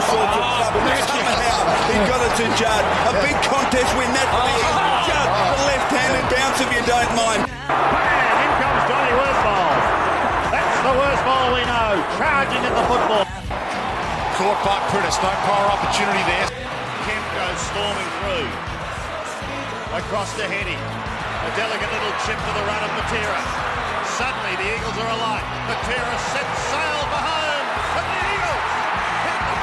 sorts of trouble. Somehow he got it to Judd. A big contest win that for the Eagles. Judd, the left-handed bounce if you don't mind. Bang! In comes Johnny Worsfold. That's the Worsfold we know. Charging at the football. Caught by Pritis. No prior opportunity there. Kemp goes storming through. Across to Heady. A delicate little chip to the run of Matera. Suddenly the Eagles are alight. Matera sets sail for home. And the Eagles hit the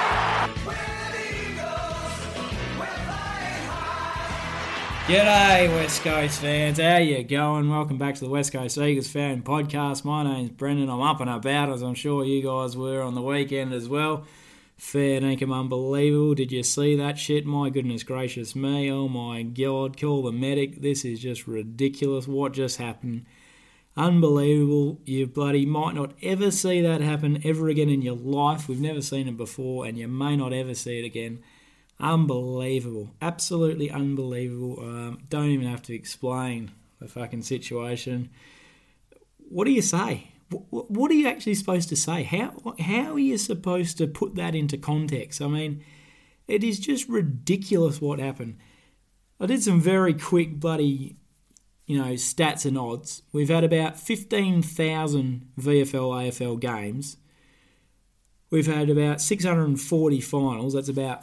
G'day West Coast fans, how you going? Welcome back to the West Coast Eagles Fan Podcast. My name's Brendan. I'm up and about, as I'm sure you guys were on the weekend as well. Fair dinkum unbelievable. Did you see that shit? My goodness gracious me. Oh my God, call the medic. This is just ridiculous. What just happened? Unbelievable. You bloody might not ever see that happen ever again in your life. We've never seen it before, and you may not ever see it again. Unbelievable. Absolutely unbelievable. Don't even have to explain the fucking situation. What do you say? What are you actually supposed to say? How are you supposed to put that into context? I mean, it is just ridiculous what happened. I did some very quick bloody, stats and odds. We've had about 15,000 VFL, AFL games. We've had about 640 finals, that's about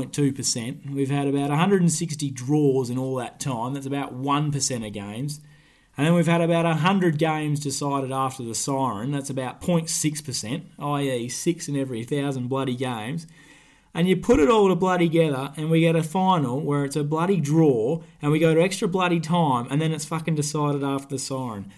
4.2%. We've had about 160 draws in all that time, that's about 1% of games. And then we've had about 100 games decided after the siren, that's about 0.6%, i.e. 6 in every 1,000 bloody games. And you put it all together and we get a final where it's a bloody draw and we go to extra bloody time and then it's fucking decided after the siren.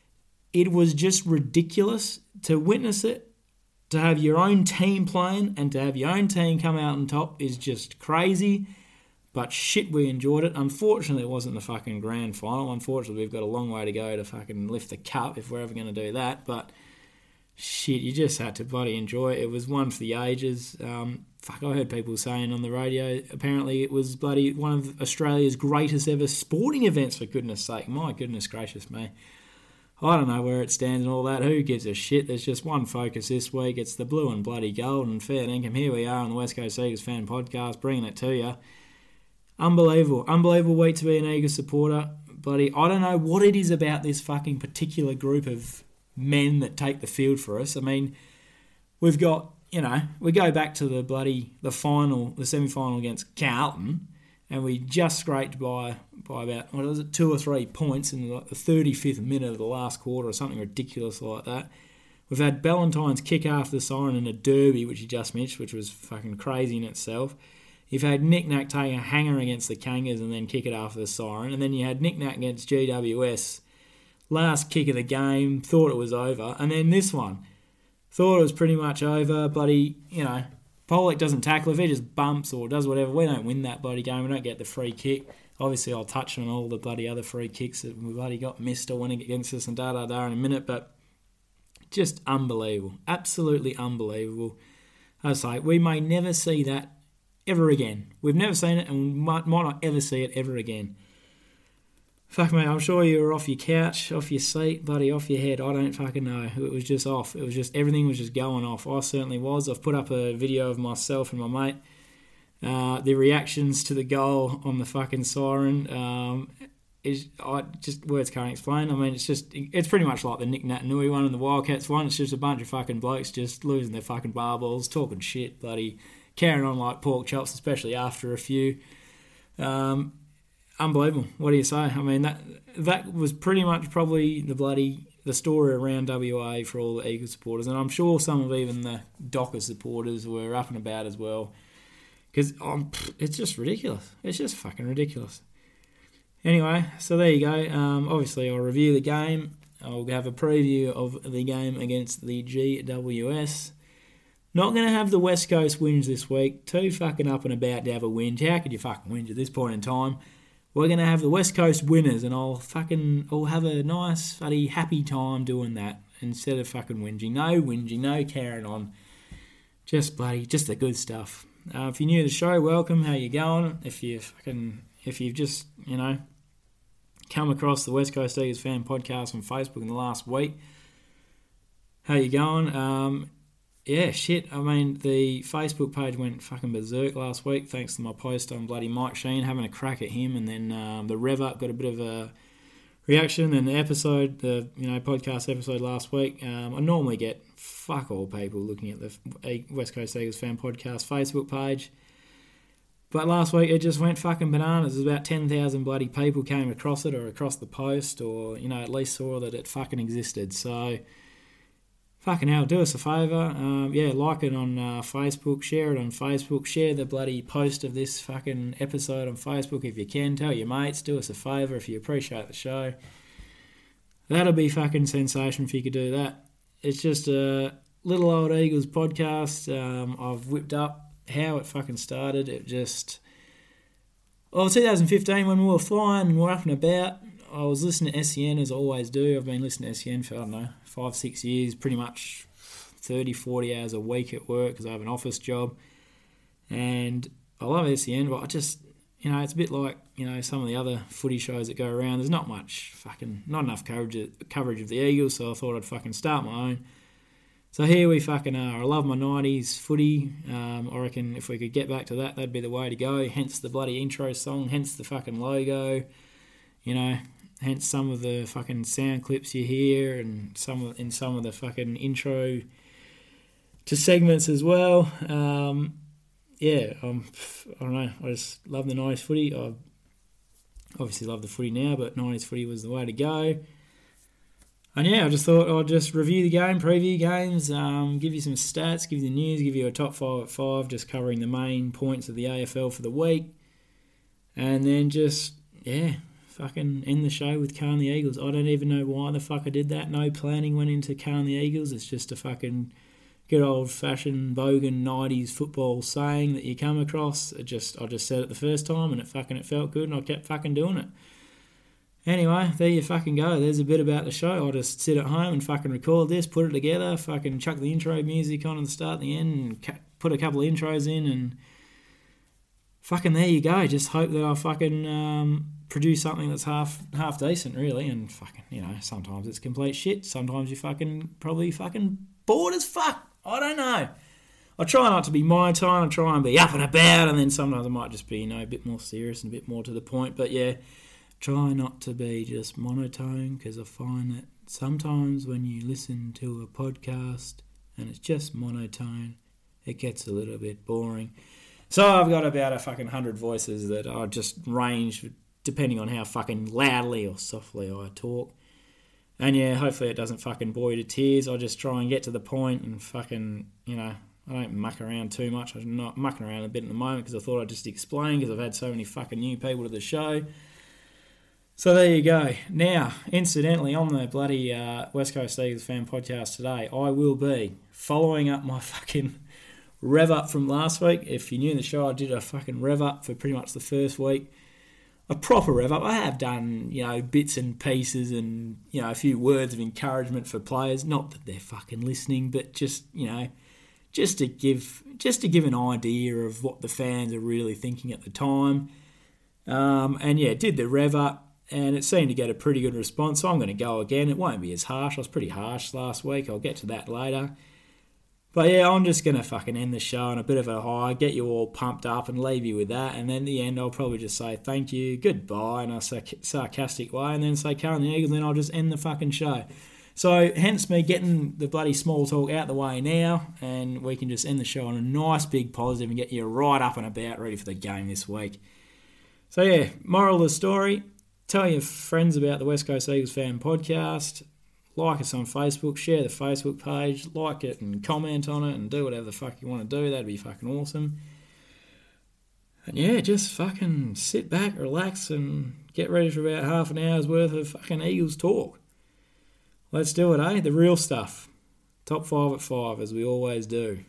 It was just ridiculous to witness it. To have your own team playing and to have your own team come out on top is just crazy. But shit, we enjoyed it. Unfortunately, it wasn't the fucking grand final. Unfortunately, we've got a long way to go to fucking lift the cup if we're ever going to do that. But shit, you just had to bloody enjoy it. It was one for the ages. I heard people saying on the radio, apparently it was bloody one of Australia's greatest ever sporting events, for goodness sake. My goodness gracious me. I don't know where it stands and all that. Who gives a shit? There's just one focus this week. It's the blue and bloody gold and fair dinkum. Here we are on the West Coast Eagles Fan Podcast, bringing it to you. Unbelievable. Unbelievable week to be an Eagles supporter. Bloody, I don't know what it is about this fucking particular group of men that take the field for us. I mean, we've got, we go back to the semi-final against Carlton, and we just scraped by about, 2 or 3 points in the 35th minute of the last quarter or something ridiculous like that. We've had Ballantyne's kick after the siren in a derby, which you just mentioned, which was fucking crazy in itself. You've had Nick Nack take a hanger against the Kangas and then kick it after the siren. And then you had Nick Nack against GWS, last kick of the game, thought it was over. And then this one, thought it was pretty much over, bloody, Pollock doesn't tackle. If he just bumps or does whatever, we don't win that bloody game. We don't get the free kick. Obviously, I'll touch on all the bloody other free kicks that we bloody got missed or winning against us and da-da-da in a minute. But just unbelievable. Absolutely unbelievable. I say, we may never see that ever again. We've never seen it and we might not ever see it ever again. Fuck me, I'm sure you were off your couch, off your seat, bloody off your head. I don't fucking know. It was just off. It was just, everything was just going off. I certainly was. I've put up a video of myself and my mate. The reactions to the goal on the fucking siren. Words can't explain. I mean, it's pretty much like the Nick Naitanui one and the Wildcats one. It's just a bunch of fucking blokes just losing their fucking marbles, talking shit, bloody carrying on like pork chops, especially after a few. Unbelievable. What do you say? I mean, that was pretty much probably the story around WA for all the Eagles supporters, and I'm sure some of even the Dockers supporters were up and about as well, because it's just ridiculous. It's just fucking ridiculous. Anyway, so there you go. Obviously, I'll review the game. I'll have a preview of the game against the GWS. Not going to have the West Coast wins this week. Too fucking up and about to have a whinge. How could you fucking whinge at this point in time? We're going to have the West Coast winners, and I'll have a nice, bloody happy time doing that instead of fucking whinging. No whinging, no carrying on. Just the good stuff. If you're new to the show, welcome. How you going? If you've just, come across the West Coast Eagles Fan Podcast on Facebook in the last week, how you going? yeah, shit. I mean, the Facebook page went fucking berserk last week thanks to my post on bloody Mike Sheen, having a crack at him, and then the Rev Up got a bit of a reaction, and the episode, podcast episode last week. I normally get fuck all people looking at the West Coast Eagles Fan Podcast Facebook page. But last week it just went fucking bananas. There's about 10,000 bloody people came across it or across the post or, at least saw that it fucking existed. So, fucking hell, do us a favour. Like it on Facebook, share it on Facebook, share the bloody post of this fucking episode on Facebook if you can. Tell your mates, do us a favour if you appreciate the show. That'll be fucking sensation if you could do that. It's just a little old Eagles podcast. I've whipped up how it fucking started. It just... 2015 when we were flying and we were up and about, I was listening to SEN as I always do. I've been listening to SEN for, 5-6 years, pretty much 30, 40 hours a week at work because I have an office job. And I love SEN, but I just, it's a bit like, some of the other footy shows that go around. There's not enough coverage of the Eagles, so I thought I'd fucking start my own. So here we fucking are. I love my 90s footy. I reckon if we could get back to that, that'd be the way to go. Hence the bloody intro song, hence the fucking logo, hence some of the fucking sound clips you hear and some of the fucking intro to segments as well. I don't know. I just love the 90s footy. I obviously love the footy now, but 90s footy was the way to go. And I just thought I'd just review the game, preview games, give you some stats, give you the news, give you a top 5 at 5, just covering the main points of the AFL for the week. And then just, fucking end the show with Carn the Eagles. I don't even know why the fuck I did that. No planning went into Carn the Eagles. It's just a fucking good old-fashioned bogan 90s football saying that you come across. I just said it the first time and it felt good and I kept fucking doing it. Anyway, there you fucking go. There's a bit about the show. I'll just sit at home and fucking record this, put it together, fucking chuck the intro music on at the start and the end, and put a couple of intros in, and fucking there you go. Just hope that I fucking produce something that's half decent, really. And fucking, sometimes it's complete shit. Sometimes you're probably bored as fuck. I don't know. I try not to be monotone. I try and be up and about, and then sometimes I might just be, a bit more serious and a bit more to the point. But yeah. Try not to be just monotone, because I find that sometimes when you listen to a podcast and it's just monotone, it gets a little bit boring. So I've got about a fucking 100 voices that I just range depending on how fucking loudly or softly I talk. And hopefully it doesn't fucking bore you to tears. I just try and get to the point and fucking, I don't muck around too much. I'm not mucking around a bit at the moment because I thought I'd just explain because I've had so many fucking new people to the show. So there you go. Now, incidentally, on the bloody West Coast Eagles Fan Podcast today, I will be following up my fucking rev up from last week. If you're new to the show, I did a fucking rev up for pretty much the first week. A proper rev up. I have done, bits and pieces and, a few words of encouragement for players. Not that they're fucking listening, but just, just to give an idea of what the fans are really thinking at the time. Did the rev up. And it seemed to get a pretty good response, so I'm going to go again. It won't be as harsh. I was pretty harsh last week. I'll get to that later. But I'm just going to fucking end the show on a bit of a high, get you all pumped up and leave you with that. And then at the end, I'll probably just say thank you, goodbye, in a sarcastic way, and then say Carn the Eagles, and then I'll just end the fucking show. So hence me getting the bloody small talk out the way now, and we can just end the show on a nice big positive and get you right up and about, ready for the game this week. So moral of the story... Tell your friends about the West Coast Eagles Fan Podcast. Like us on Facebook. Share the Facebook page. Like it and comment on it and do whatever the fuck you want to do. That'd be fucking awesome. And just fucking sit back, relax, and get ready for about half an hour's worth of fucking Eagles talk. Let's do it, eh? The real stuff. Top 5 at 5, as we always do.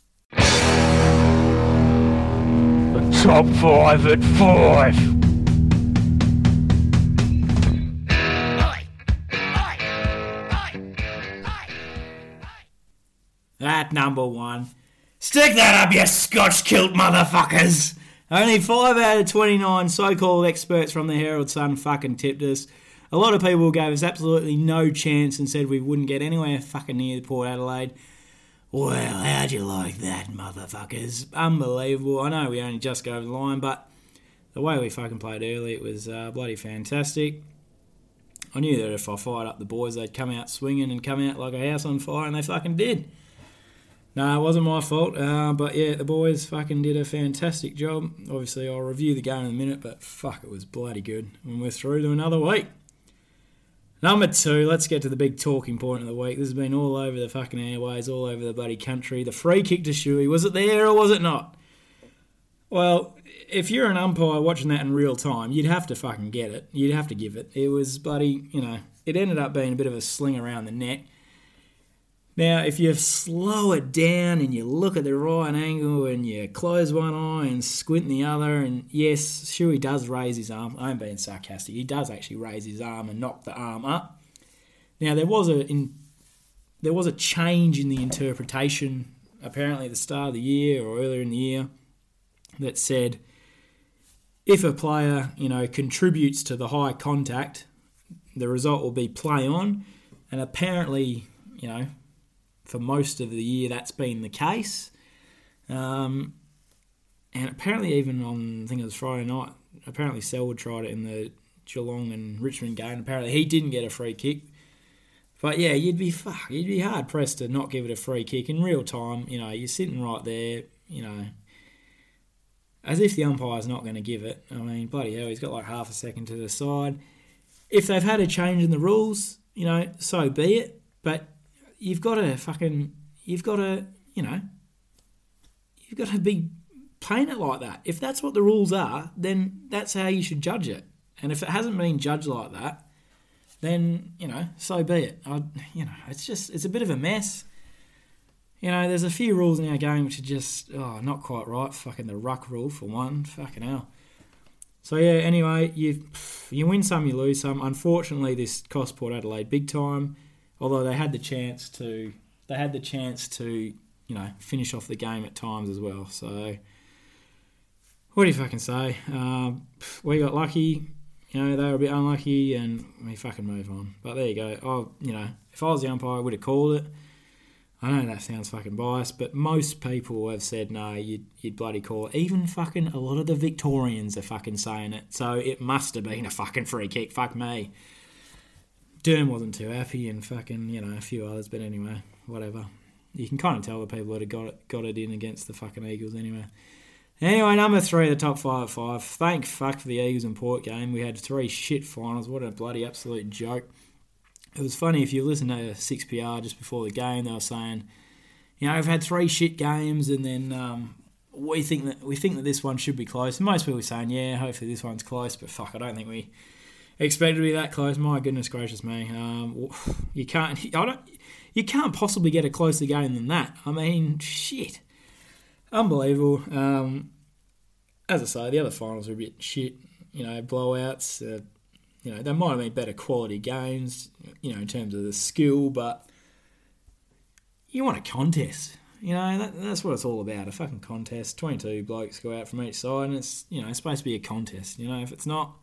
The top 5 at 5. At number 1. Stick that up, you Scotch-kilt motherfuckers! Only 5 out of 29 so-called experts from the Herald Sun fucking tipped us. A lot of people gave us absolutely no chance and said we wouldn't get anywhere fucking near Port Adelaide. Well, how'd you like that, motherfuckers? Unbelievable. I know we only just go over the line, but the way we fucking played early, it was bloody fantastic. I knew that if I fired up the boys, they'd come out swinging and come out like a house on fire, and they fucking did. No, it wasn't my fault, but yeah, the boys fucking did a fantastic job. Obviously, I'll review the game in a minute, but fuck, it was bloody good. And we're through to another week. Number 2, let's get to the big talking point of the week. This has been all over the fucking airways, all over the bloody country. The free kick to Shuey, was it there or was it not? Well, if you're an umpire watching that in real time, you'd have to fucking get it. You'd have to give it. It was bloody, it ended up being a bit of a sling around the net. Now, if you slow it down and you look at the right angle and you close one eye and squint the other, and yes, Shuey does raise his arm. I'm being sarcastic. He does actually raise his arm and knock the arm up. Now, there was a change in the interpretation, apparently at the start of the year or earlier in the year, that said if a player, contributes to the high contact, the result will be play on, and apparently, for most of the year, that's been the case. And apparently even on, I think it was Friday night, apparently Selwood tried it in the Geelong and Richmond game. Apparently he didn't get a free kick. But yeah, you'd be hard-pressed to not give it a free kick in real time. You're sitting right there, as if the umpire's not going to give it. I mean, bloody hell, he's got like half a second to the side. If they've had a change in the rules, so be it. But you've got to be playing it like that. If that's what the rules are, then that's how you should judge it. And if it hasn't been judged like that, then, so be it. It's a bit of a mess. There's a few rules in our game which are just, not quite right. Fucking the ruck rule, for one. Fucking hell. So, yeah, anyway, you win some, you lose some. Unfortunately, this cost Port Adelaide big time. Although they had the chance to, finish off the game at times as well. So, what do you fucking say? We got lucky. They were a bit unlucky, and we fucking move on. But there you go. If I was the umpire, I would have called it. I know that sounds fucking biased, but most people have said no, you'd bloody call it. Even fucking a lot of the Victorians are fucking saying it. So it must have been a fucking free kick. Fuck me. Durham wasn't too happy, and fucking, a few others, but anyway, whatever. You can kind of tell the people that have got it in against the fucking Eagles anyway. Anyway, number 3, the top 5 at 5. Thank fuck for the Eagles and Port game. We had 3 shit finals. What a bloody absolute joke. It was funny, if you listen to 6PR just before the game, they were saying, we've had 3 shit games, and then we think that this one should be close. And most people are saying, yeah, hopefully this one's close, but fuck, I don't think we expect it to be that close. My goodness gracious me. You can't possibly get a closer game than that. I mean, shit. Unbelievable. As I say, the other finals were a bit shit. Blowouts. They might have been better quality games, in terms of the skill, but you want a contest. That's what it's all about, a fucking contest. 22 blokes go out from each side, and it's, it's supposed to be a contest. If it's not,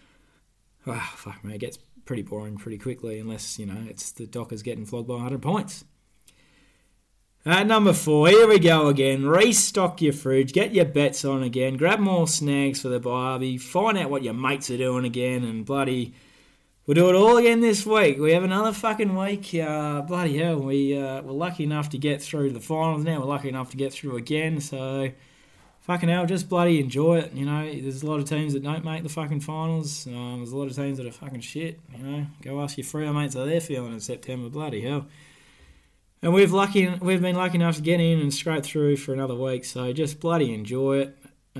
fuck me, it gets pretty boring pretty quickly unless, it's the Dockers getting flogged by 100 points. At number 4, here we go again. Restock your fridge, get your bets on again, grab more snags for the barbie, find out what your mates are doing again, and bloody, we'll do it all again this week. We have another fucking week. Bloody hell, we're lucky enough to get through the finals now. We're lucky enough to get through again, so fucking hell, just bloody enjoy it. There's a lot of teams that don't make the fucking finals. There's a lot of teams that are fucking shit. Go ask your Freo mates how they're feeling in September. Bloody hell. And we've been lucky enough to get in and scrape through for another week, so just bloody enjoy it.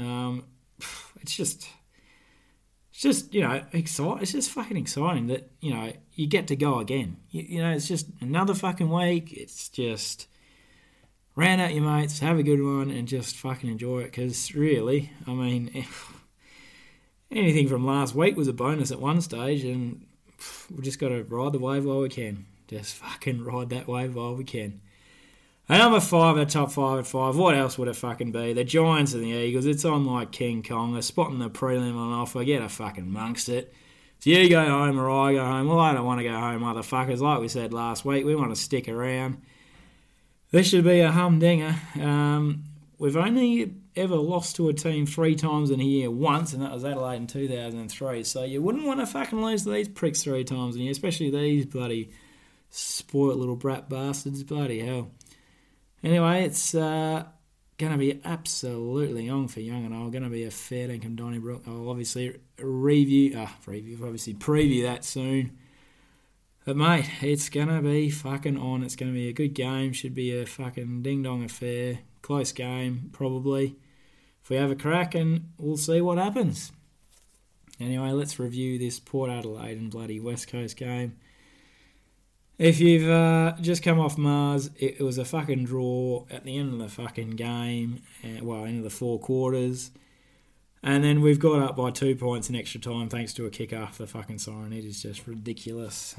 It's just exciting. It's just fucking exciting that you get to go again. It's just another fucking week. It's just round out your mates, have a good one, and just fucking enjoy it. Because really, I mean, anything from last week was a bonus at one stage, and we just got to ride the wave while we can. Just fucking ride that wave while we can. And number 5, the top 5 at 5. What else would it fucking be? The Giants and the Eagles. It's on like King Kong. They're spotting the prelim on offer. Get a fucking amongst it. So you go home or I go home. Well, I don't want to go home, motherfuckers. Like we said last week, we want to stick around. This should be a humdinger. We've only ever lost to a team 3 times in a year once, and that was Adelaide in 2003. So you wouldn't want to fucking lose to these pricks 3 times in a year, especially these bloody spoilt little brat bastards. Bloody hell. Anyway, it's going to be absolutely on for young and old. Going to be a fair dinkum Donnybrook. I'll obviously preview that soon. But mate, it's going to be fucking on. It's going to be a good game. Should be a fucking ding-dong affair. Close game, probably. If we have a crack, and we'll see what happens. Anyway, let's review this Port Adelaide and bloody West Coast game. If you've just come off Mars, it was a fucking draw at the end of the fucking game. End of the 4 quarters. And then we've got up by 2 points in extra time thanks to a kick after the fucking siren. It is just ridiculous.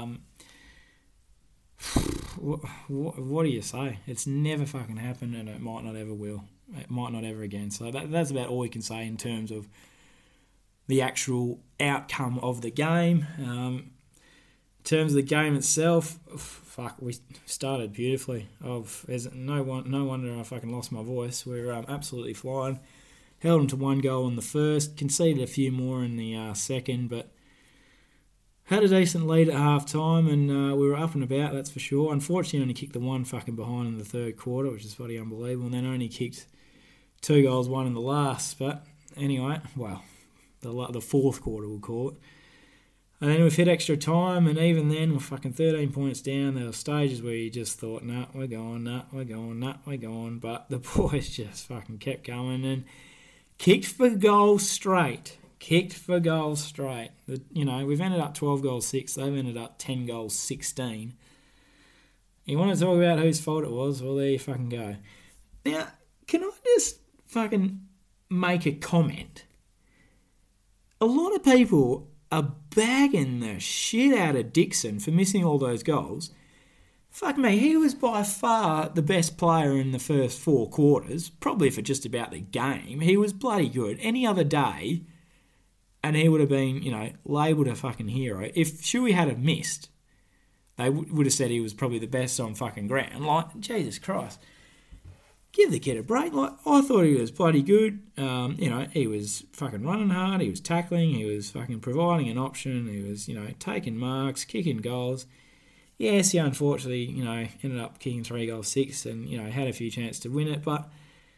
What do you say? It's never fucking happened, and it might not ever will. It might not ever again. So that's about all we can say in terms of the actual outcome of the game. In terms of the game itself, we started beautifully. There's no wonder I fucking lost my voice. We're absolutely flying. Held them to 1 goal in the first, conceded a few more in the second, but had a decent lead at half time, and we were up and about, that's for sure. Unfortunately, only kicked the 1 fucking behind in the third quarter, which is bloody unbelievable, and then only kicked 2 goals, 1 in the last. But anyway, well, the fourth quarter we'll call it. And then we've hit extra time, and even then we're fucking 13 points down. There were stages where you just thought, nah, we're going. But the boys just fucking kept going and kicked for goals straight. We've ended up 12 goals 6. They've ended up 10 goals 16. You want to talk about whose fault it was? Well, there you fucking go. Now, can I just fucking make a comment? A lot of people are bagging the shit out of Dixon for missing all those goals. Fuck me, he was by far the best player in the first 4 quarters, probably for just about the game. He was bloody good. Any other day, and he would have been, labelled a fucking hero. If Shuey had have missed, they would have said he was probably the best on fucking ground. Like, Jesus Christ. Give the kid a break. Like, I thought he was bloody good. He was fucking running hard. He was tackling. He was fucking providing an option. He was, taking marks, kicking goals. Yes, he unfortunately, ended up kicking 3 goals 6 and, had a few chances to win it. But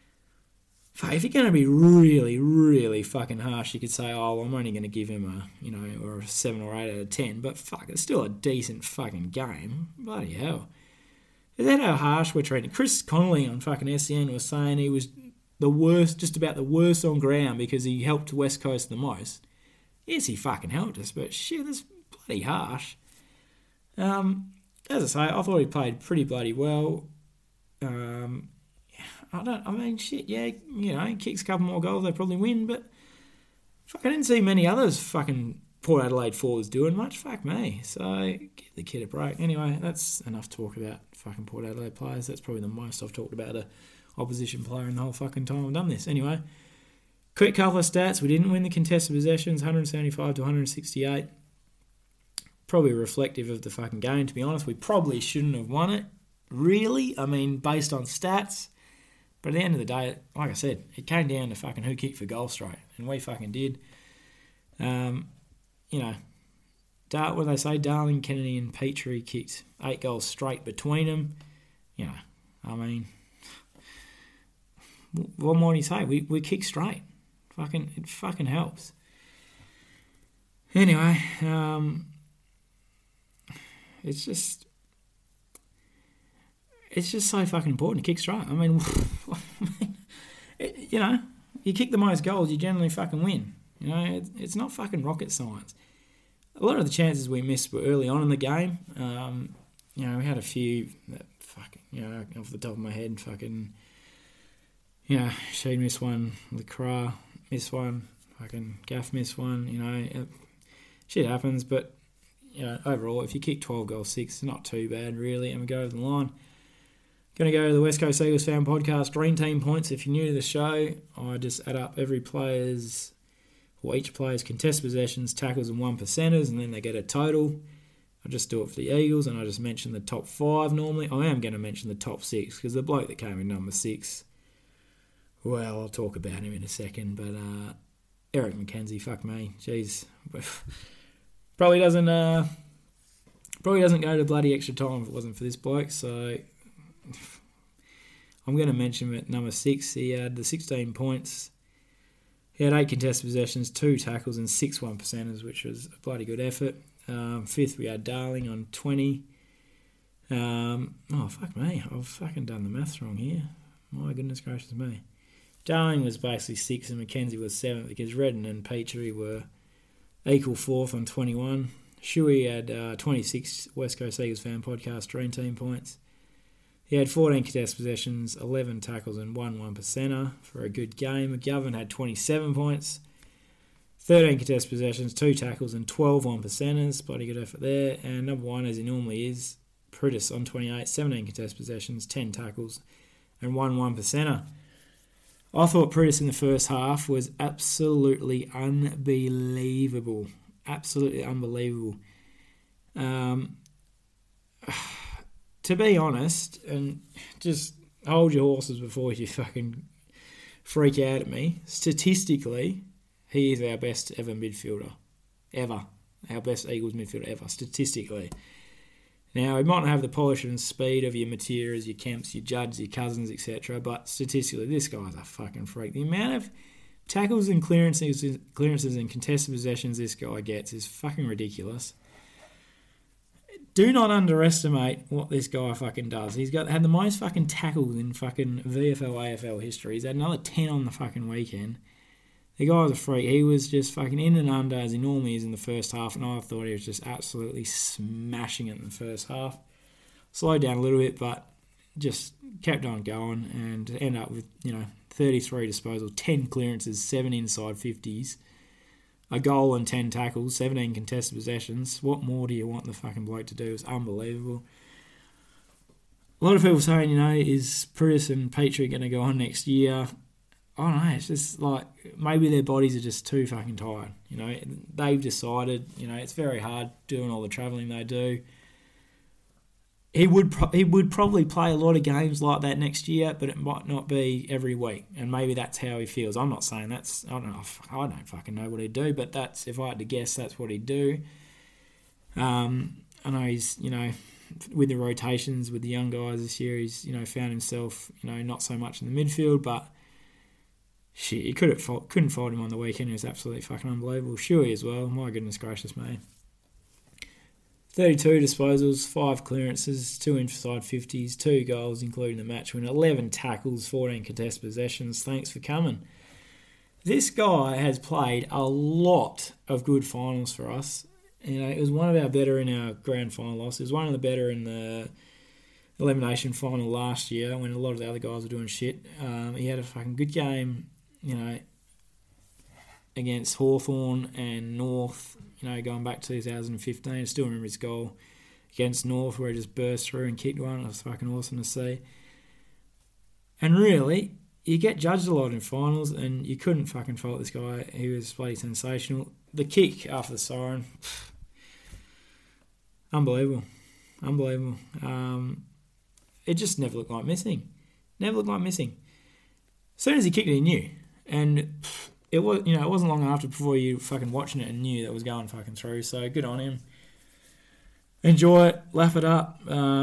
if you're going to be really, really fucking harsh, you could say, oh, well, I'm only going to give him a 7 or 8 out of 10. But fuck, it's still a decent fucking game. Bloody hell. Is that how harsh we're treating? Chris Connolly on fucking SEN was saying he was the worst, just about the worst on ground because he helped West Coast the most. Yes, he fucking helped us, but shit, that's bloody harsh. As I say, I thought he played pretty bloody well. He kicks a couple more goals, they probably win, but fuck, I didn't see many others fucking Port Adelaide forwards doing much. Fuck me. So, give the kid a break. Anyway, that's enough talk about fucking Port Adelaide players. That's probably the most I've talked about a opposition player in the whole fucking time I've done this. Anyway, quick couple of stats. We didn't win the contested possessions, 175 to 168. Probably reflective of the fucking game, to be honest. We probably shouldn't have won it, really. I mean, based on stats. But at the end of the day, like I said, it came down to fucking who kicked for goal straight. And we fucking did. What they say, Darling, Kennedy and Petrie kicked 8 goals straight between them. What more do you say? We kick straight. It fucking helps. Anyway, it's just so fucking important to kick straight. I mean, you kick the most goals, you generally fucking win. It's not fucking rocket science. A lot of the chances we missed were early on in the game. We had a few that fucking, off the top of my head, fucking, Sheed missed one, LeCras missed one, fucking Gaff missed one, shit happens, but, overall, if you kick 12 goals 6, it's not too bad, really, and we go over the line. Going to go to the West Coast Eagles Fan Podcast, Dream Team points. If you're new to the show, I just add up each player's contested possessions, tackles and 1%ers, and then they get a total. I just do it for the Eagles, and I just mention the top 5 normally. I am going to mention the top 6, because the bloke that came in number 6, well, I'll talk about him in a second, but Eric McKenzie, fuck me, jeez. Probably doesn't go to bloody extra time if it wasn't for this bloke, so I'm going to mention him at number 6. He had the 16 points. He had 8 contested possessions, 2 tackles and 6 1%ers, which was a bloody good effort. 5th, we had Darling on 20. Fuck me. I've fucking done the maths wrong here. My goodness gracious me. Darling was basically 6th and McKenzie was 7th, because Redden and Petrie were equal 4th on 21. Shuey had 26 West Coast Eagles Fan Podcast Dream Team points. He had 14 contested possessions, 11 tackles and 1 1%er for a good game. McGovern had 27 points, 13 contested possessions, 2 tackles and 12 1%ers. Bloody good effort there. And number 1, as he normally is, Pritis on 28, 17 contested possessions, 10 tackles and 1 1%er. I thought Pritis in the first half was absolutely unbelievable. Absolutely unbelievable. To be honest, and just hold your horses before you fucking freak out at me, statistically, he is our best ever midfielder. Ever. Our best Eagles midfielder ever, statistically. Now, he might not have the polish and speed of your Materas, your Kemps, your Judds, your Cousins, etc., but statistically, this guy's a fucking freak. The amount of tackles and clearances and contested possessions this guy gets is fucking ridiculous. Do not underestimate what this guy fucking does. He's had the most fucking tackles in fucking VFL, AFL history. He's had another 10 on the fucking weekend. The guy was a freak. He was just fucking in and under as he normally is in the first half, and I thought he was just absolutely smashing it in the first half. Slowed down a little bit, but just kept on going and ended up with, 33 disposals, 10 clearances, 7 inside 50s, a goal and 10 tackles, 17 contested possessions. What more do you want the fucking bloke to do? It's unbelievable. A lot of people saying, is Pritis and Petrie going to go on next year? I don't know. It's just like maybe their bodies are just too fucking tired. They've decided. It's very hard doing all the travelling they do. He would probably play a lot of games like that next year, but it might not be every week, and maybe that's how he feels. I'm not saying that's. I don't fucking know what he'd do, but that's, if I had to guess, that's what he'd do. I know he's with the rotations with the young guys this year, he's found himself not so much in the midfield, but shit, he couldn't fault him on the weekend. He was absolutely fucking unbelievable. Shuey as well. My goodness gracious me. 32 disposals, 5 clearances, 2 inside 50s, 2 goals, including the match win, 11 tackles, 14 contested possessions. Thanks for coming. This guy has played a lot of good finals for us. It was one of our better in our grand final loss. It was one of the better in the elimination final last year when a lot of the other guys were doing shit. He had a fucking good game, against Hawthorn and North, going back to 2015. I still remember his goal against North where he just burst through and kicked one. It was fucking awesome to see. And really, you get judged a lot in finals, and you couldn't fucking fault this guy. He was bloody sensational. The kick after the siren, unbelievable. It just never looked like missing. As soon as he kicked it, he knew. And it was, it wasn't long after before you fucking watching it and knew that it was going fucking through. So good on him. Enjoy it, laugh it up.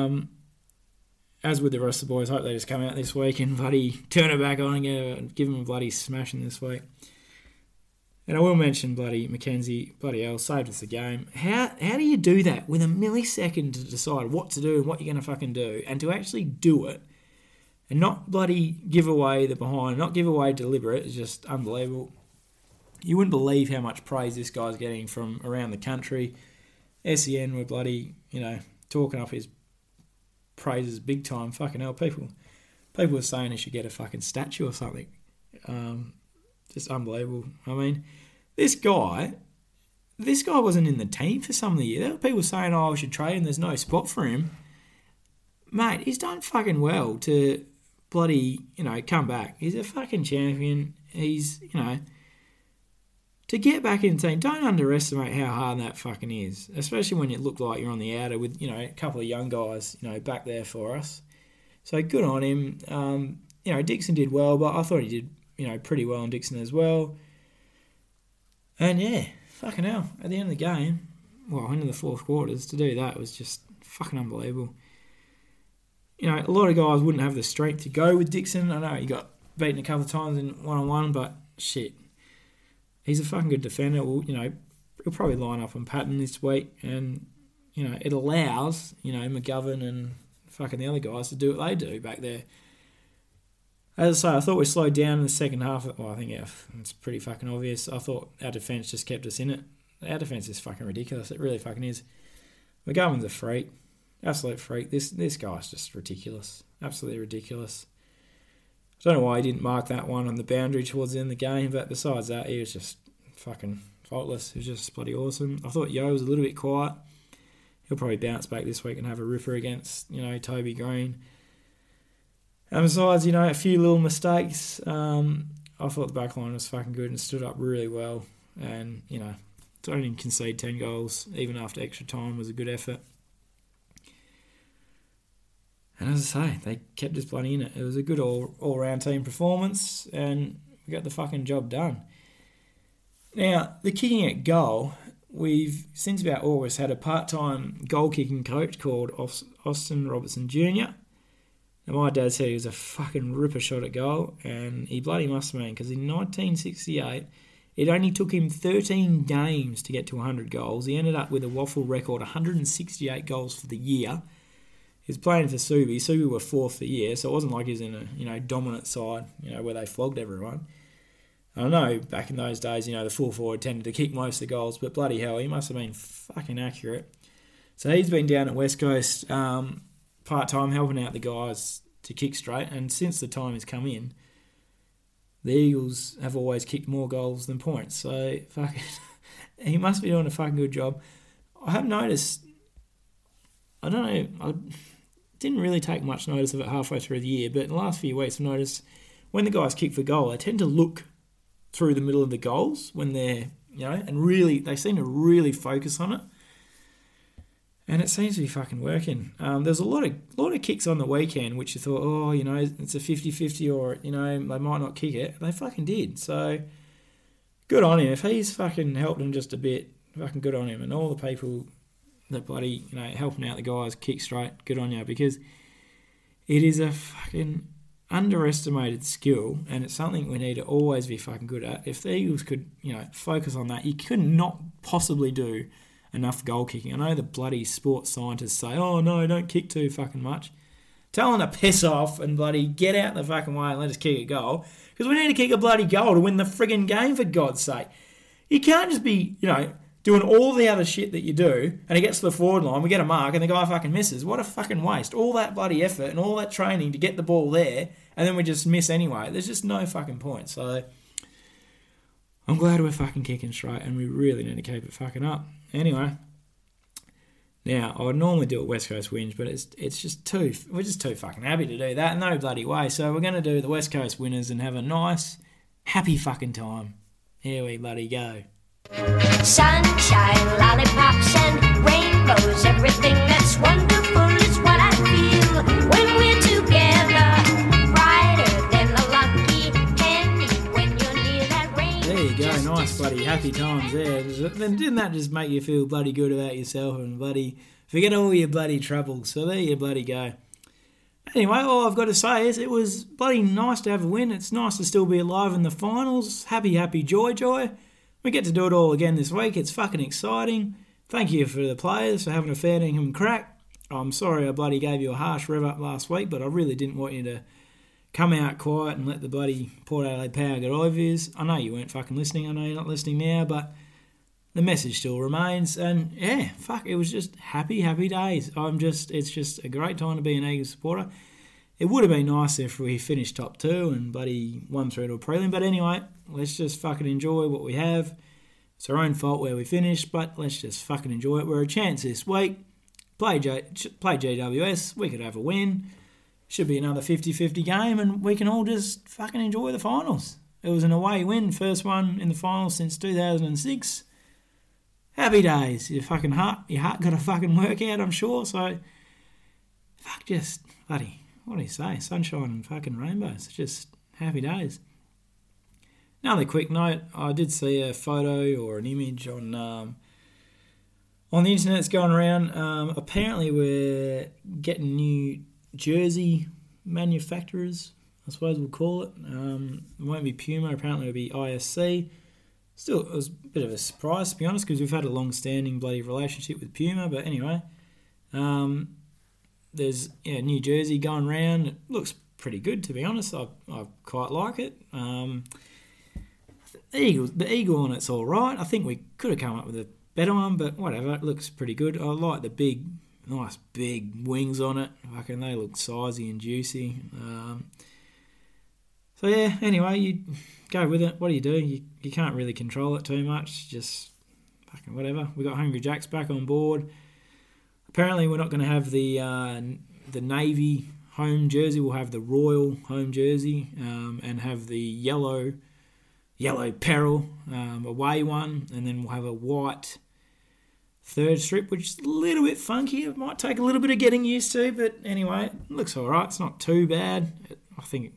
As with the rest of the boys, hope they just come out this week and bloody turn it back on and give them a bloody smashing this week. And I will mention bloody McKenzie, bloody hell, saved us the game. How do you do that with a millisecond to decide what to do and what you're going to fucking do, and to actually do it and not bloody give away the behind, not give away deliberate? It's just unbelievable. You wouldn't believe how much praise this guy's getting from around the country. SEN were bloody, talking up his praises big time. Fucking hell, people were saying he should get a fucking statue or something. Just unbelievable. I mean, this guy wasn't in the team for some of the year. There were people saying, we should trade him, there's no spot for him. Mate, he's done fucking well to bloody, come back. He's a fucking champion. He's, to get back in the team, don't underestimate how hard that fucking is, especially when it looked like you're on the outer with, you know, a couple of young guys, you know, back there for us. So good on him. You know, Dixon did well, but I thought he did, you know, pretty well on Dixon as well. And yeah, fucking hell, at the end of the game, well, into the fourth quarters, to do that was just fucking unbelievable. You know, a lot of guys wouldn't have the strength to go with Dixon. I know he got beaten a couple of times in one-on-one, but shit. He's a fucking good defender. Well, you know, he'll probably line up on pattern this week, and, you know, it allows, you know, McGovern and fucking the other guys to do what they do back there. As I say, I thought we slowed down in the second half. Well, I think it's pretty fucking obvious. I thought our defence just kept us in it. Our defence is fucking ridiculous. It really fucking is. McGovern's a freak. Absolute freak. This guy's just ridiculous. Absolutely ridiculous. I don't know why he didn't mark that one on the boundary towards the end of the game, but besides that, he was just fucking faultless. He was just bloody awesome. I thought Yo was a little bit quiet. He'll probably bounce back this week and have a ripper against, you know, Toby Green. And besides, you know, a few little mistakes, I thought the back line was fucking good and stood up really well. And, you know, to only concede 10 goals, even after extra time, was a good effort. And as I say, they kept us bloody in it. It was a good all-round team performance, and we got the fucking job done. Now, the kicking at goal, we've, since about August, had a part-time goal-kicking coach called Austin Robertson Jr., and my dad said he was a fucking ripper shot at goal, and he bloody must have been, because in 1968, it only took him 13 games to get to 100 goals. He ended up with a waffle record, 168 goals for the year. He was playing for Subi. Subi were fourth the year, so it wasn't like he was in a, you know, dominant side, you know, where they flogged everyone. I know back in those days, you know, the full forward tended to kick most of the goals, but bloody hell, he must have been fucking accurate. So he's been down at West Coast part-time helping out the guys to kick straight, and since the time he's come in, the Eagles have always kicked more goals than points. So fucking, he must be doing a fucking good job. I have noticed, I don't know, I didn't really take much notice of it halfway through the year, but in the last few weeks I've noticed when the guys kick for goal, they tend to look through the middle of the goals when they're, you know, and really, they seem to really focus on it. And it seems to be fucking working. There's a lot of kicks on the weekend which you thought, oh, you know, it's a 50-50 or, you know, they might not kick it. They fucking did. So, good on him. If he's fucking helped them just a bit, fucking good on him. And all the people that bloody, you know, helping out the guys kick straight, good on you. Because it is a fucking underestimated skill, and it's something we need to always be fucking good at. If the Eagles could, you know, focus on that, you could not possibly do enough goal kicking. I know the bloody sports scientists say, oh no, don't kick too fucking much. Tell them to piss off and bloody get out the fucking way and let us kick a goal, because we need to kick a bloody goal to win the friggin' game, for God's sake. You can't just be, you know, doing all the other shit that you do, and it gets to the forward line, we get a mark, and the guy fucking misses. What a fucking waste. All that bloody effort and all that training to get the ball there, and then we just miss anyway. There's just no fucking point. So, I'm glad we're fucking kicking straight, and we really need to keep it fucking up. Anyway, now, I would normally do a West Coast whinge, but we're just too fucking happy to do that. No bloody way. So we're going to do the West Coast winners and have a nice, happy fucking time. Here we bloody go. Sunshine, lollipops and rainbows, everything that's wonderful is what I feel when we're together, brighter than a lucky penny when you're near that rainbow. There you go, nice bloody happy times there. Then didn't that just make you feel bloody good about yourself and bloody forget all your bloody troubles? So there you bloody go. Anyway, all I've got to say is it was bloody nice to have a win. It's nice to still be alive in the finals. Happy, happy, joy, joy. We get to do it all again this week. It's fucking exciting. Thank you for the players for having a fair dinkum crack. I'm sorry I bloody gave you a harsh rev up last week, but I really didn't want you to come out quiet and let the bloody Port Adelaide Power get over yous. I know you weren't fucking listening. I know you're not listening now, but the message still remains. And yeah, fuck, it was just happy, happy days. It's just a great time to be an Eagles supporter. It would have been nice if we finished top two and bloody won through to a prelim. But anyway, let's just fucking enjoy what we have. It's our own fault where we finished, but let's just fucking enjoy it. We're a chance this week. Play GWS. We could have a win. Should be another 50-50 game, and we can all just fucking enjoy the finals. It was an away win, first one in the finals since 2006. Happy days. Your heart got a fucking workout, I'm sure. So, fuck, just bloody, what do you say? Sunshine and fucking rainbows. Just happy days. Another quick note, I did see a photo or an image on the internet that's going around. Apparently we're getting new jersey manufacturers, I suppose we'll call it. It won't be Puma, apparently it'll be ISC. Still, it was a bit of a surprise, to be honest, because we've had a long-standing bloody relationship with Puma. But anyway, there's a new jersey going around. It looks pretty good, to be honest. I quite like it. The eagle on it's all right. I think we could have come up with a better one, but whatever. It looks pretty good. I like the nice big wings on it. Fucking, they look sizey and juicy. So yeah. Anyway, you go with it. What do? You can't really control it too much. Just fucking whatever. We got Hungry Jacks back on board. Apparently, we're not going to have the Navy home jersey. We'll have the Royal home jersey and have the yellow peril away one, and then we'll have a white third strip, which is a little bit funky. It might take a little bit of getting used to, but anyway, it looks all right. It's not too bad. I think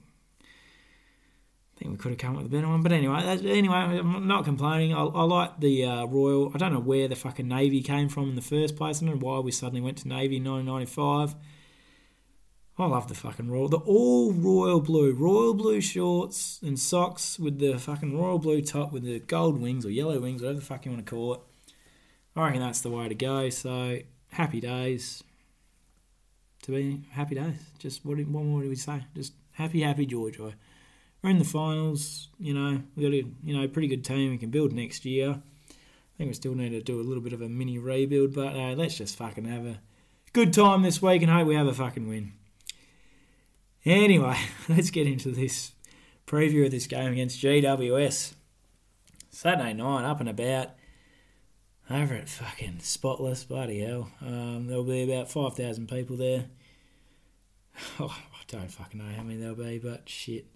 we could have come up with a better one, but anyway, I'm not complaining. I like the Royal. I don't know where the fucking Navy came from in the first place. I don't know why we suddenly went to Navy in 1995. I love the fucking Royal. The all royal blue shorts and socks with the fucking royal blue top with the gold wings or yellow wings, whatever the fuck you want to call it. I reckon that's the way to go. So happy days. To be happy days. Just what more do we say? Just happy joy. We're in the finals. You know, we got a pretty good team we can build next year. I think we still need to do a little bit of a mini rebuild, but let's just fucking have a good time this week and hope we have a fucking win. Anyway, let's get into this preview of this game against GWS. Saturday night, up and about, over at fucking Spotless, bloody hell. There'll be about 5,000 people there. Oh, I don't fucking know how many there'll be, but shit.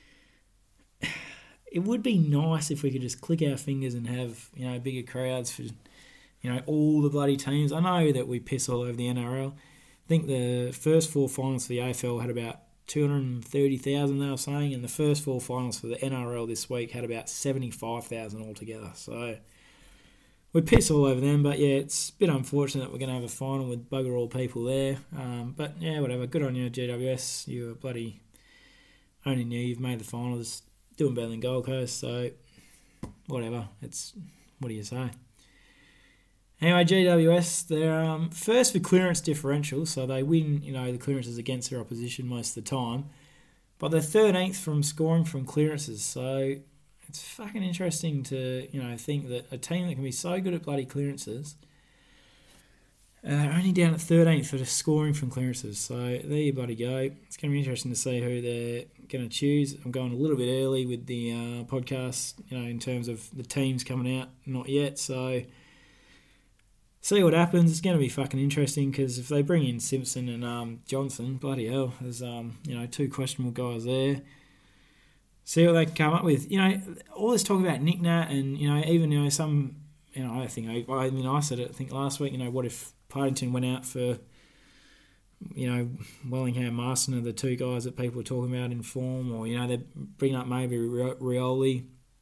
It would be nice if we could just click our fingers and have, bigger crowds for, all the bloody teams. I know that we piss all over the NRL. I think the first four finals for the AFL had about 230,000, they were saying, and the first four finals for the NRL this week had about 75,000 altogether. So we piss all over them, but yeah, it's a bit unfortunate that we're going to have a final with bugger all people there. But yeah, whatever. Good on you, GWS. You're bloody owning you've made the finals, doing better than Gold Coast. So whatever. What do you say? Anyway, GWS, they're first for clearance differential, so they win, the clearances against their opposition most of the time. But they're 13th from scoring from clearances, so it's fucking interesting to, think that a team that can be so good at bloody clearances, they're only down at 13th for the scoring from clearances. So there you bloody go. It's going to be interesting to see who they're going to choose. I'm going a little bit early with the podcast, in terms of the teams coming out, not yet, so see what happens. It's going to be fucking interesting because if they bring in Simpson and Johnson, bloody hell, there's two questionable guys there. See what they can come up with. All this talk about Nick Nat and even some. I think I said it. I think last week. What if Partington went out for Wellingham, Marston are the two guys that people are talking about in form, or they bring up maybe Rioli.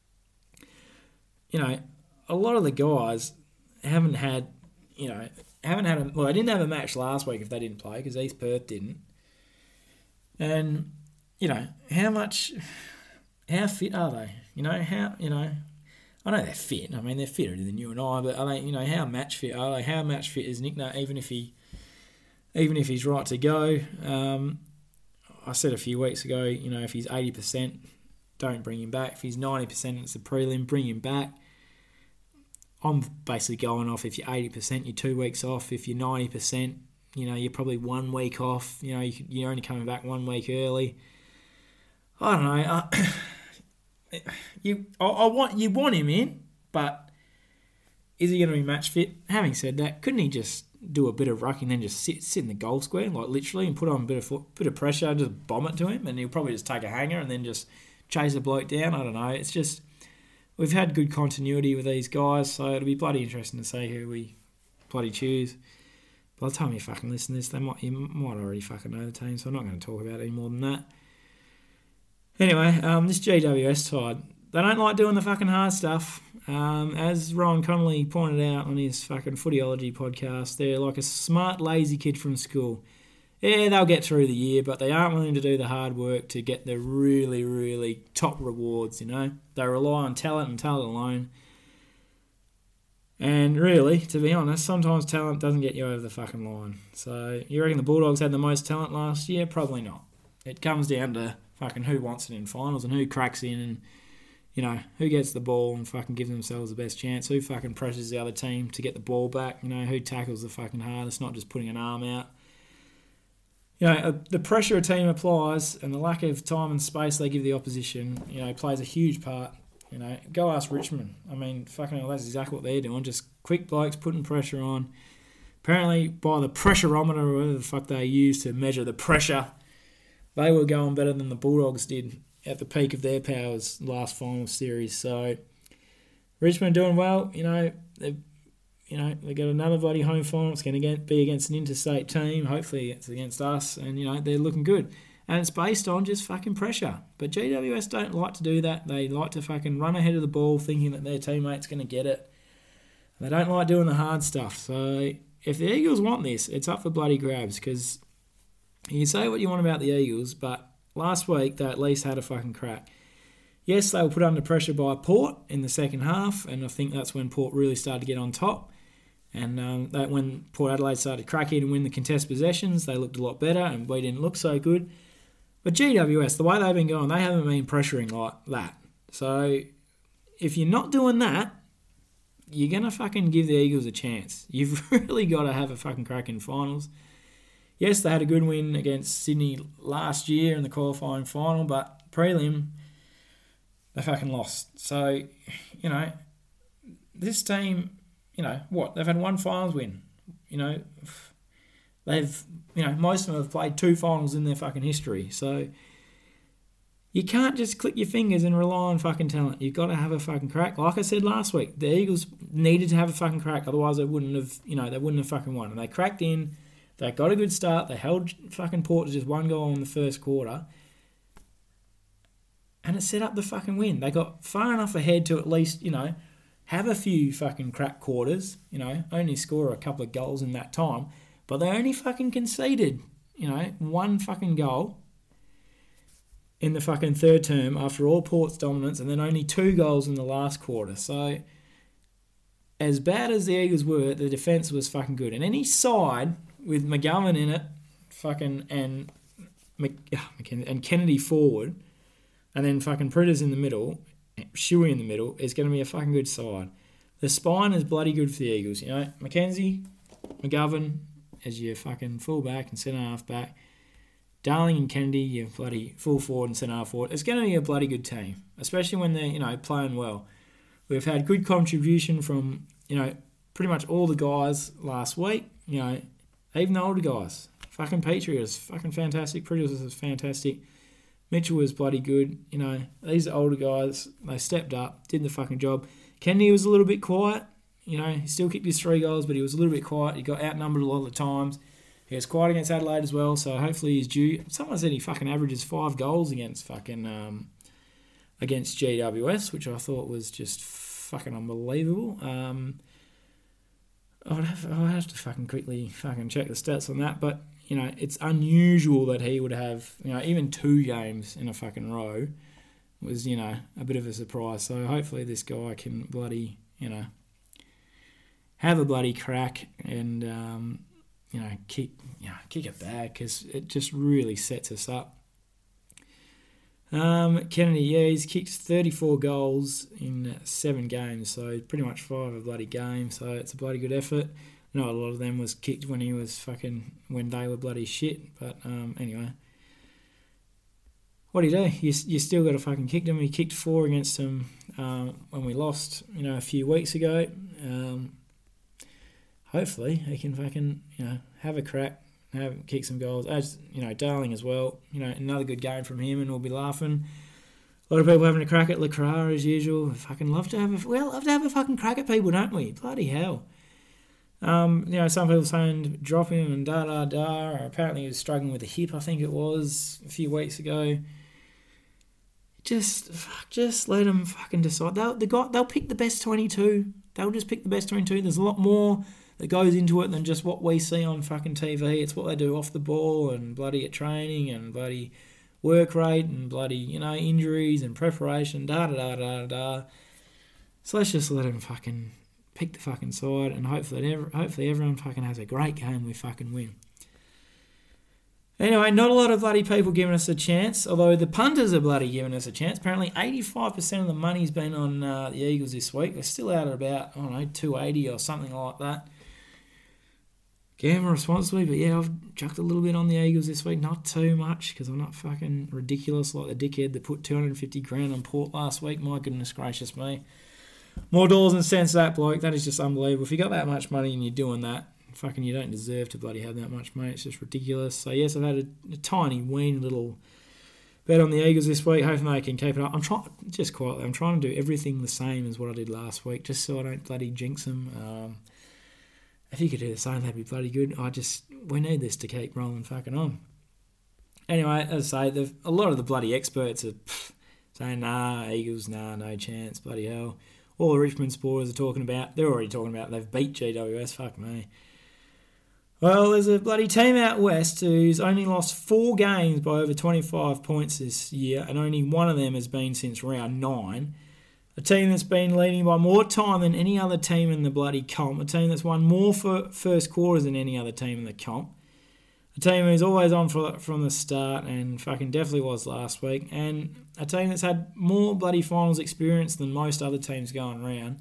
A lot of the guys haven't had. They didn't have a match last week if they didn't play because East Perth didn't. And, how fit are they? I know they're fit. I mean, they're fitter than you and I, but are they, how match fit are they? How match fit is Nick Nat, even if he's right to go? I said a few weeks ago, if he's 80%, don't bring him back. If he's 90%, it's a prelim, bring him back. I'm basically going off if you're 80%, you're 2 weeks off. If you're 90%, you're probably 1 week off. You're only coming back 1 week early. I don't know. You want him in, but is he going to be match fit? Having said that, couldn't he just do a bit of ruck and then just sit in the goal square, like literally, and put on a bit of pressure, just bomb it to him, and he'll probably just take a hanger and then just chase a bloke down. I don't know. It's just we've had good continuity with these guys, so it'll be bloody interesting to see who we bloody choose. By the time you fucking listen to this, you might already fucking know the team, so I'm not going to talk about it any more than that. Anyway, this GWS side, they don't like doing the fucking hard stuff. As Ryan Connolly pointed out on his fucking Footyology podcast, they're like a smart, lazy kid from school. Yeah, they'll get through the year, but they aren't willing to do the hard work to get the really, really top rewards, you know? They rely on talent and talent alone. And really, to be honest, sometimes talent doesn't get you over the fucking line. So, you reckon the Bulldogs had the most talent last year? Probably not. It comes down to fucking who wants it in finals and who cracks in and, you know, who gets the ball and fucking gives themselves the best chance, who fucking pressures the other team to get the ball back, you know, who tackles the fucking hardest, not just putting an arm out. You know, the pressure a team applies and the lack of time and space they give the opposition, you know, plays a huge part. You know, go ask Richmond. I mean, fucking hell, that's exactly what they're doing. Just quick blokes putting pressure on. Apparently, by the pressurometer or whatever the fuck they use to measure the pressure, they were going better than the Bulldogs did at the peak of their powers last final series. So, Richmond doing well. You know, they got another bloody home final. It's going to be against an interstate team. Hopefully, it's against us. And, you know, they're looking good. And it's based on just fucking pressure. But GWS don't like to do that. They like to fucking run ahead of the ball thinking that their teammate's going to get it. They don't like doing the hard stuff. So if the Eagles want this, it's up for bloody grabs. Because you can say what you want about the Eagles, but last week they at least had a fucking crack. Yes, they were put under pressure by Port in the second half. And I think that's when Port really started to get on top. And that when Port Adelaide started cracking and win the contest possessions, they looked a lot better and we didn't look so good. But GWS, the way they've been going, they haven't been pressuring like that. So if you're not doing that, you're going to fucking give the Eagles a chance. You've really got to have a fucking crack in finals. Yes, they had a good win against Sydney last year in the qualifying final, but prelim, they fucking lost. So, you know, this team, you know, what? They've had one finals win. You know, most of them have played two finals in their fucking history. So you can't just click your fingers and rely on fucking talent. You've got to have a fucking crack. Like I said last week, the Eagles needed to have a fucking crack. Otherwise, they wouldn't have fucking won. And they cracked in. They got a good start. They held fucking Port to just one goal in the first quarter. And it set up the fucking win. They got far enough ahead to at least, you know, have a few fucking crack quarters. You know, only score a couple of goals in that time. But they only fucking conceded, you know, one fucking goal in the fucking third term after all Port's dominance and then only 2 goals in the last quarter. So, as bad as the Eagles were, the defence was fucking good. And any side with McGovern in it, fucking, and Kennedy forward, and then fucking Pritters in the middle, Shuey in the middle, is going to be a fucking good side. The spine is bloody good for the Eagles, you know. McKenzie, McGovern as your fucking full-back and centre-half back. Darling and Kennedy, your bloody full forward and centre-half forward. It's going to be a bloody good team, especially when they're, you know, playing well. We've had good contribution from, you know, pretty much all the guys last week, you know, even the older guys. Fucking Petrie was fucking fantastic. Pritters was fantastic. Mitchell was bloody good. You know, these are older guys. They stepped up, did the fucking job. Kennedy was a little bit quiet. You know, he still kicked his 3 goals, but he was a little bit quiet. He got outnumbered a lot of the times. He was quiet against Adelaide as well, so hopefully he's due. Someone said he fucking averages 5 goals against fucking against GWS, which I thought was just fucking unbelievable. I'd have to fucking quickly fucking check the stats on that, but you know, it's unusual that he would have, you know, even 2 games in a fucking row was, you know, a bit of a surprise. So hopefully this guy can bloody, you know, have a bloody crack and, you know, kick it back because it just really sets us up. Kennedy, yeah, he's kicked 34 goals in 7 games, so pretty much 5 a bloody game. So it's a bloody good effort. Not a lot of them was kicked when when they were bloody shit. But anyway, what do you do? You still got to fucking kick them. He kicked 4 against them when we lost, you know, a few weeks ago. Hopefully he can fucking, you know, have a crack, kick some goals. As you know, Darling as well. You know, another good game from him, and we'll be laughing. A lot of people having a crack at Lacroix as usual. We love to have a fucking crack at people, don't we? Bloody hell. Some people saying drop him and da. Apparently he was struggling with a hip, I think it was, a few weeks ago. Just let them fucking decide. They'll pick the best 22. They'll just pick the best 22. There's a lot more that goes into it than just what we see on fucking TV. It's what they do off the ball and bloody at training and bloody work rate and bloody, injuries and preparation, da. So let's just let them fucking pick the fucking side and hopefully everyone fucking has a great game, we fucking win. Anyway, not a lot of bloody people giving us a chance, although the punters are bloody giving us a chance. Apparently 85% of the money's been on the Eagles this week. We're still out at about, 280 or something like that. Gamble responsibly, but yeah, I've chucked a little bit on the Eagles this week. Not too much, because I'm not fucking ridiculous like the dickhead that put 250 grand on Port last week. My goodness gracious me. More dollars and cents that bloke. That is just unbelievable. If you got that much money and you're doing that, fucking you don't deserve to bloody have that much money. It's just ridiculous. So yes, I've had a tiny, weeny little bet on the Eagles this week. Hopefully they can keep it up. I'm trying to do everything the same as what I did last week, just so I don't bloody jinx them. If you could do the same, that'd be bloody good. We need this to keep rolling fucking on. Anyway, as I say, a lot of the bloody experts are saying, Eagles, no chance, bloody hell. All the Richmond supporters are they're already talking about they've beat GWS, fuck me. Well, there's a bloody team out west who's only lost 4 games by over 25 points this year, and only one of them has been since round 9. A team that's been leading by more time than any other team in the bloody comp. A team that's won more for first quarters than any other team in the comp. A team who's always on from the start and fucking definitely was last week. And a team that's had more bloody finals experience than most other teams going around.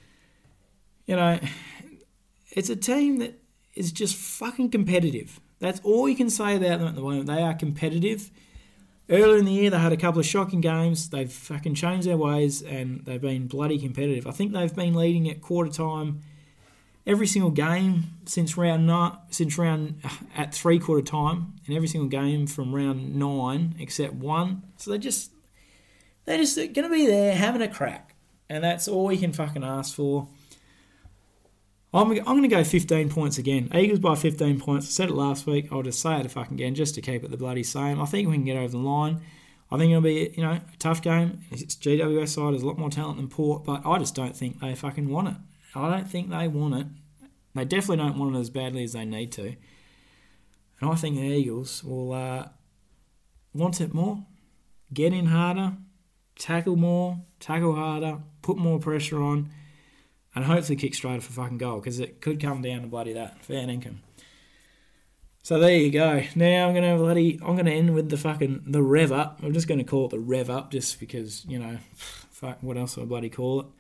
It's a team that is just fucking competitive. That's all you can say about them at the moment. They are competitive. Earlier in the year, they had a couple of shocking games. They've fucking changed their ways and they've been bloody competitive. I think they've been leading at quarter time every single game since round at 3/4 time, in every single game from round 9 except one. So they're just going to be there having a crack, and that's all you can fucking ask for. I'm going to go 15 points again. Eagles by 15 points. I said it last week. I'll just say it fucking again just to keep it the bloody same. I think we can get over the line. I think it'll be a tough game. It's GWS side. There's a lot more talent than Port, but I just don't think they fucking want it. I don't think they want it. They definitely don't want it as badly as they need to. And I think the Eagles will want it more, get in harder, tackle more, tackle harder, put more pressure on, and hopefully kick straight for fucking goal, because it could come down to bloody that. Fair income. So there you go. Now I'm gonna end with the rev up. I'm just gonna call it the rev up, just because fuck, what else will I bloody call it?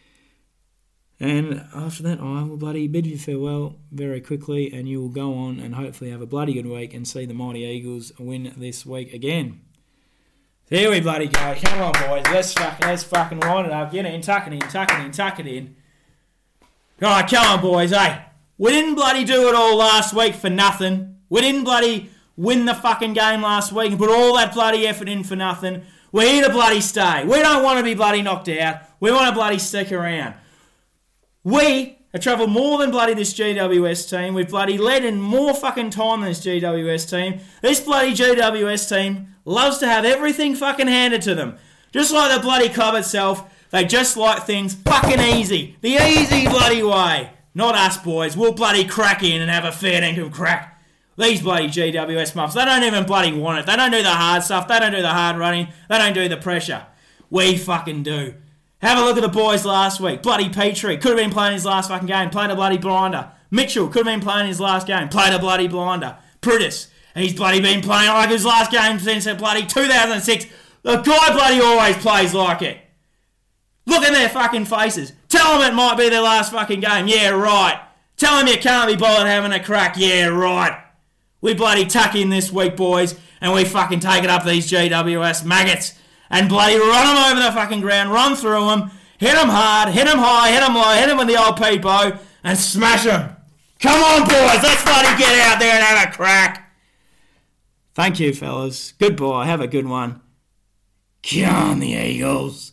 And after that, I will bloody bid you farewell very quickly, and you will go on and hopefully have a bloody good week and see the mighty Eagles win this week again. Here we bloody go. Come on, boys. Let's fucking line it up. Get in, tuck it in. All right, come on, boys. Hey, we didn't bloody do it all last week for nothing. We didn't bloody win the fucking game last week and put all that bloody effort in for nothing. We're here to bloody stay. We don't want to be bloody knocked out. We want to bloody stick around. We have travelled more than bloody this GWS team. We've bloody led in more fucking time than this GWS team. This bloody GWS team loves to have everything fucking handed to them. Just like the bloody club itself, they just like things fucking easy. The easy bloody way. Not us, boys. We'll bloody crack in and have a fair dinkum crack. These bloody GWS muffs, they don't even bloody want it. They don't do the hard stuff. They don't do the hard running. They don't do the pressure. We fucking do. Have a look at the boys last week. Bloody Petrie could have been playing his last fucking game. Played a bloody blinder. Mitchell could have been playing his last game. Played a bloody blinder. Prudis, he's bloody been playing like his last game since bloody 2006. The guy bloody always plays like it. Look at their fucking faces. Tell them it might be their last fucking game. Yeah, right. Tell them you can't be bothered having a crack. Yeah, right. We bloody tuck in this week, boys, and we fucking take it up these GWS maggots and bloody run them over the fucking ground, run through them, hit them hard, hit them high, hit them low, hit them with the old peepo, and smash them. Come on, boys, let's bloody get out there and have a crack. Thank you, fellas. Goodbye. Have a good one. Come on, the Eagles.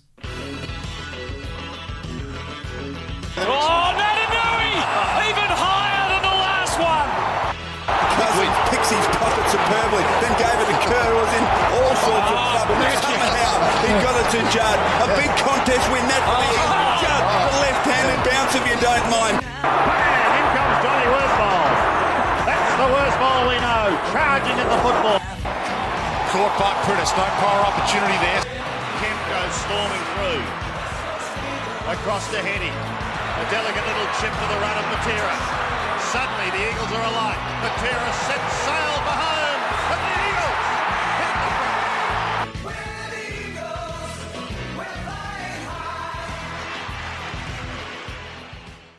Oh, Natanui! Even higher than the last one! Cousins picks his pocket superbly, then gave it to Kerr, who was in all sorts of trouble. Somehow he got it to Judd. A big contest win that for the Eagles. Judd, the left-handed bounce if you don't mind. And in comes Johnny Worsfold. That's the Worsfold we know, charging at the football. Caught by Pritis, no power opportunity there. Kemp goes storming through. Across to Heady. A delicate little chip to the run of Matera. Suddenly the Eagles are alight. Matera sets